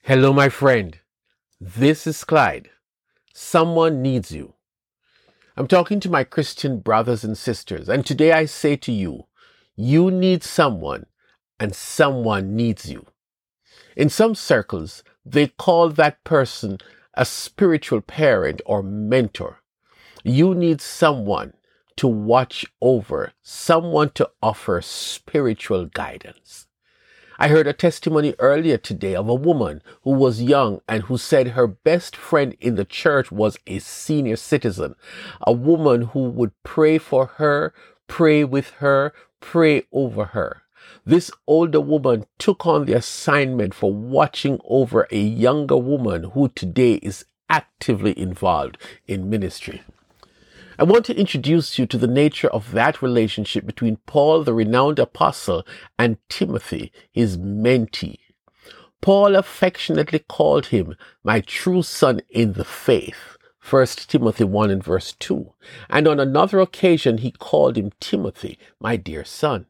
Hello, my friend. This is Clyde. Someone needs you. I'm talking to my Christian brothers and sisters, and today I say to you, you need someone, and someone needs you. In some circles, they call that person a spiritual parent or mentor. You need someone to watch over, someone to offer spiritual guidance. I heard a testimony earlier today of a woman who was young and who said her best friend in the church was a senior citizen, a woman who would pray for her, pray with her, pray over her. This older woman took on the assignment for watching over a younger woman who today is actively involved in ministry. I want to introduce you to the nature of that relationship between Paul, the renowned apostle, and Timothy, his mentee. Paul affectionately called him my true son in the faith, 1 Timothy 1 and verse 2. And on another occasion, he called him Timothy, my dear son.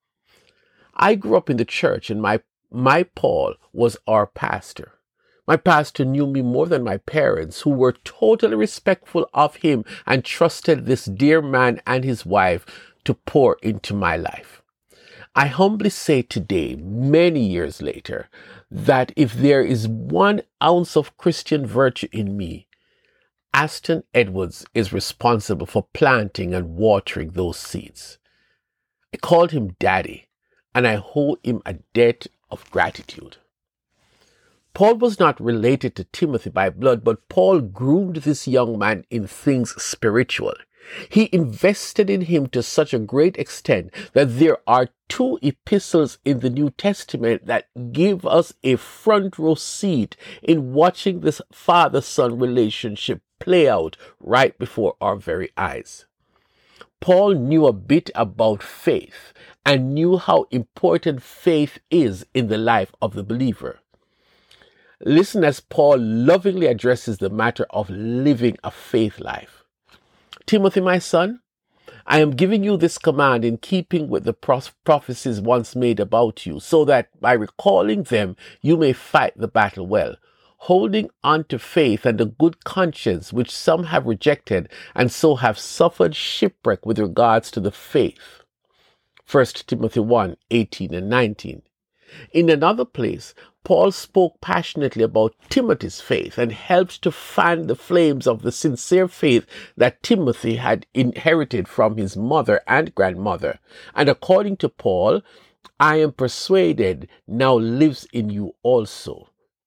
I grew up in the church, and my Paul was our pastor. My pastor knew me more than my parents, who were totally respectful of him and trusted this dear man and his wife to pour into my life. I humbly say today, many years later, that if there is 1 ounce of Christian virtue in me, Aston Edwards is responsible for planting and watering those seeds. I called him Daddy, and I owe him a debt of gratitude. Paul was not related to Timothy by blood, but Paul groomed this young man in things spiritual. He invested in him to such a great extent that there are 2 epistles in the New Testament that give us a front row seat in watching this father-son relationship play out right before our very eyes. Paul knew a bit about faith and knew how important faith is in the life of the believer. Listen as Paul lovingly addresses the matter of living a faith life. Timothy, my son, I am giving you this command in keeping with the prophecies once made about you, so that by recalling them you may fight the battle well, holding on to faith and a good conscience, which some have rejected and so have suffered shipwreck with regards to the faith. 1 Timothy 1, 18 and 19. In another place, Paul spoke passionately about Timothy's faith and helped to fan the flames of the sincere faith that Timothy had inherited from his mother and grandmother. And according to Paul, I am persuaded now lives in you also.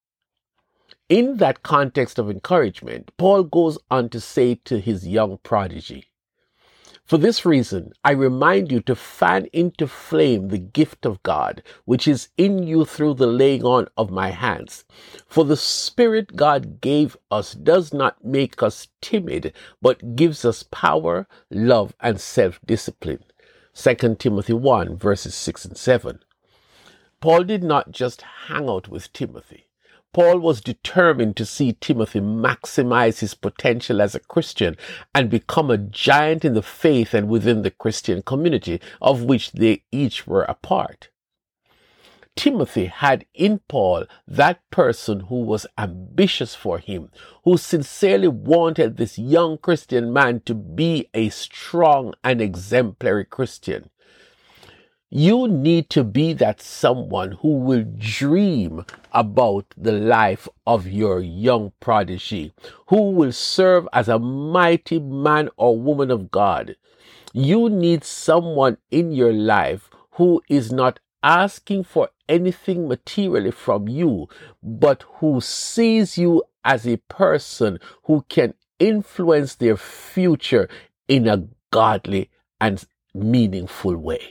In that context of encouragement, Paul goes on to say to his young prodigy, for this reason, I remind you to fan into flame the gift of God, which is in you through the laying on of my hands. For the Spirit God gave us does not make us timid, but gives us power, love, and self-discipline. 2 Timothy 1, verses 6 and 7. Paul did not just hang out with Timothy. Paul was determined to see Timothy maximize his potential as a Christian and become a giant in the faith and within the Christian community of which they each were a part. Timothy had in Paul that person who was ambitious for him, who sincerely wanted this young Christian man to be a strong and exemplary Christian. You need to be that someone who will dream about the life of your young prodigy, who will serve as a mighty man or woman of God. You need someone in your life who is not asking for anything materially from you, but who sees you as a person who can influence their future in a godly and meaningful way.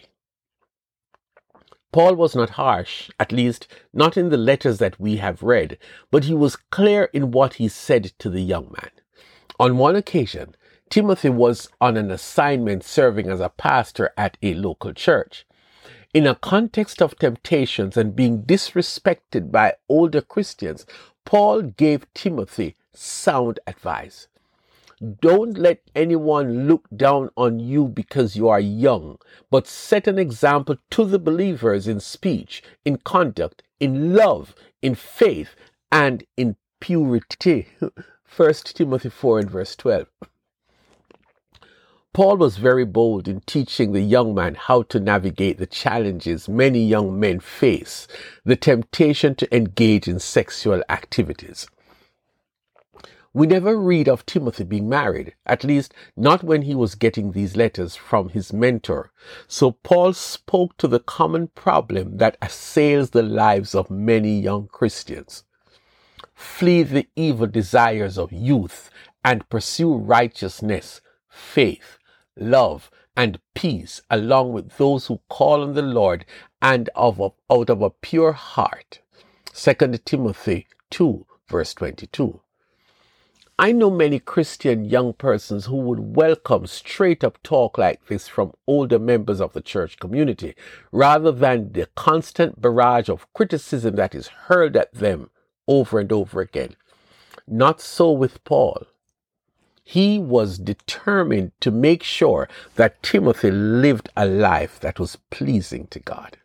Paul was not harsh, at least not in the letters that we have read, but he was clear in what he said to the young man. On one occasion, Timothy was on an assignment serving as a pastor at a local church. In a context of temptations and being disrespected by older Christians, Paul gave Timothy sound advice. Don't let anyone look down on you because you are young, but set an example to the believers in speech, in conduct, in love, in faith, and in purity. 1 Timothy 4 and verse 12. Paul was very bold in teaching the young man how to navigate the challenges many young men face, the temptation to engage in sexual activities. We never read of Timothy being married, at least not when he was getting these letters from his mentor. So Paul spoke to the common problem that assails the lives of many young Christians. Flee the evil desires of youth and pursue righteousness, faith, love, and peace, along with those who call on the Lord and out of a pure heart. 2 Timothy 2, verse 22. I know many Christian young persons who would welcome straight up talk like this from older members of the church community, rather than the constant barrage of criticism that is hurled at them over and over again. Not so with Paul. He was determined to make sure that Timothy lived a life that was pleasing to God.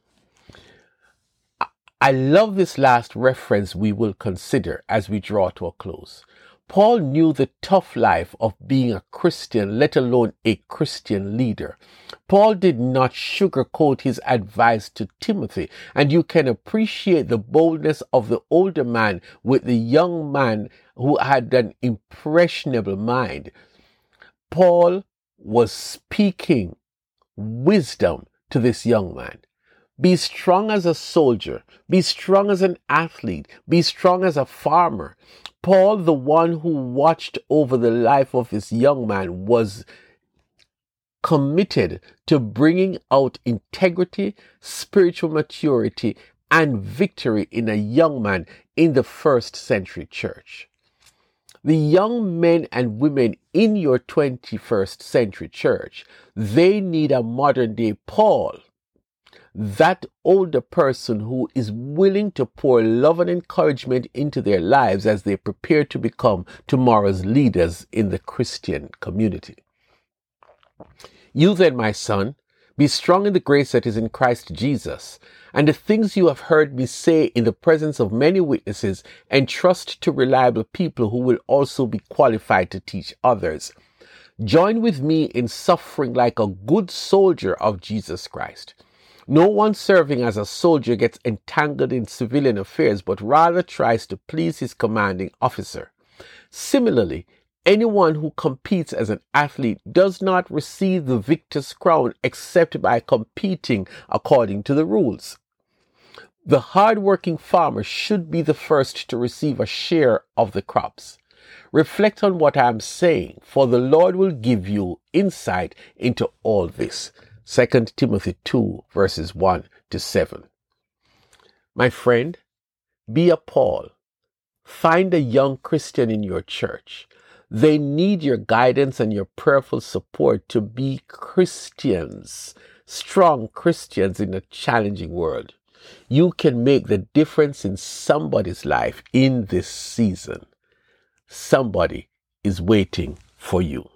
I love this last reference we will consider as we draw to a close. Paul knew the tough life of being a Christian, let alone a Christian leader. Paul did not sugarcoat his advice to Timothy, and you can appreciate the boldness of the older man with the young man who had an impressionable mind. Paul was speaking wisdom to this young man. Be strong as a soldier. Be strong as an athlete. Be strong as a farmer. Paul, the one who watched over the life of this young man, was committed to bringing out integrity, spiritual maturity, and victory in a young man in the first century church. The young men and women in your 21st century church, they need a modern day Paul. That older person who is willing to pour love and encouragement into their lives as they prepare to become tomorrow's leaders in the Christian community. You then, my son, be strong in the grace that is in Christ Jesus, and the things you have heard me say in the presence of many witnesses, entrust to reliable people who will also be qualified to teach others. Join with me in suffering like a good soldier of Jesus Christ. No one serving as a soldier gets entangled in civilian affairs, but rather tries to please his commanding officer. Similarly, anyone who competes as an athlete does not receive the victor's crown except by competing according to the rules. The hard-working farmer should be the first to receive a share of the crops. Reflect on what I am saying, for the Lord will give you insight into all this. 2 Timothy 2, verses 1 to 7. My friend, be a Paul. Find a young Christian in your church. They need your guidance and your prayerful support to be Christians, strong Christians in a challenging world. You can make the difference in somebody's life in this season. Somebody is waiting for you.